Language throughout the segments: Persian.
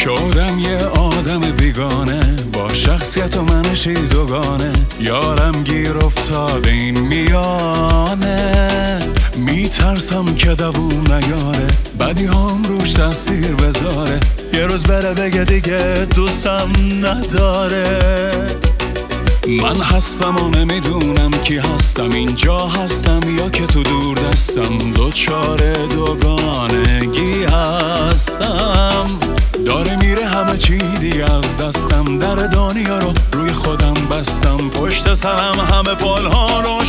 شدم یه آدم بیگانه با شخصیت و منشی دوگانه. یارم گیر افتاده این میانه، میترسم که دووم نیاره، بدی هم روش تاثیر بذاره، یه روز بره بگه دیگه دوستم نداره. من هستم و نمیدونم کی هستم، اینجا هستم یا که تو دور دستم، دوچار دوگانگی هستم. داره میره همه چی دیگه از دستم، در دنیا رو روی خودم بستم، پشت سرم همه پلها رو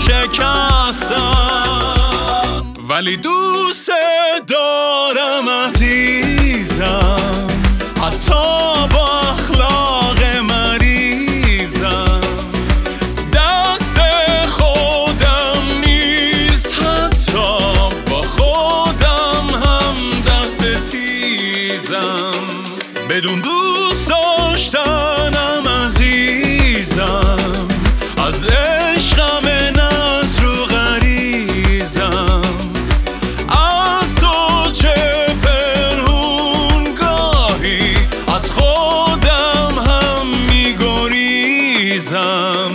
شکستم. ولی دوست دارم عزیزم، حتی با اخلاق مریضم، دست خودم نیست، حتی با خودم هم دست تیزم. بدون دوست داشتنم عزیزم، از عشقم ناز رو غریزم، از تو چه پنهون گاهی از خودم هم میگریزم.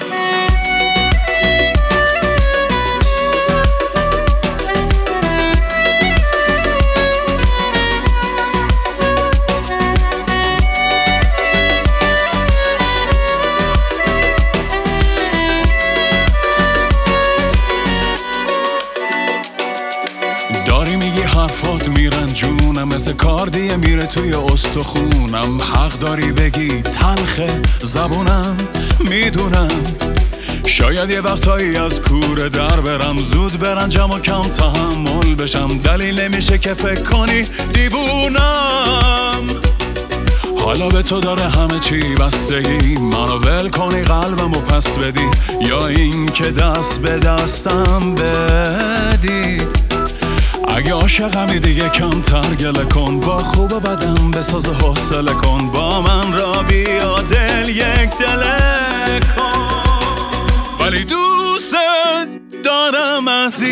داری میگی حرفات میرن جونم، مثل کاردیه میره توی استخونم. حق داری بگی تلخه زبونم، میدونم شاید یه وقتایی از کوره در برم، زود برنجم و کم تحمل بشم، دلیل نمیشه که فکر کنی دیوونم. حالا به تو داره همه چی بستگی، منو ول کنی قلبمو پس بدی، یا این که دست به دستم بدی. اگه عاشقمی دیگه کمتر گله کن، با خوب و بدم بساز حوصله کن، با من را بیا دل یک دله کن. ولی دوست دارم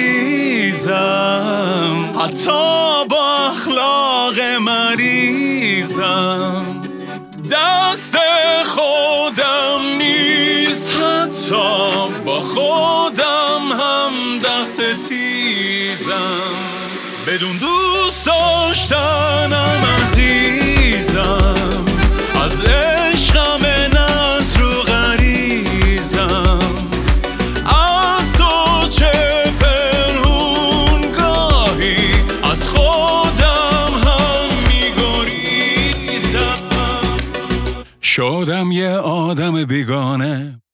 عزیزم، حتی با اخلاق مریضم، دست خودم نیست، حتی با خودم هم دست تیزم. بدون دوست داشتنم عزیزم، از عشقم ناز رو غریزم، از تو چه پنهون گاهی از خودم هم میگریزم. شدم یه آدم بیگانه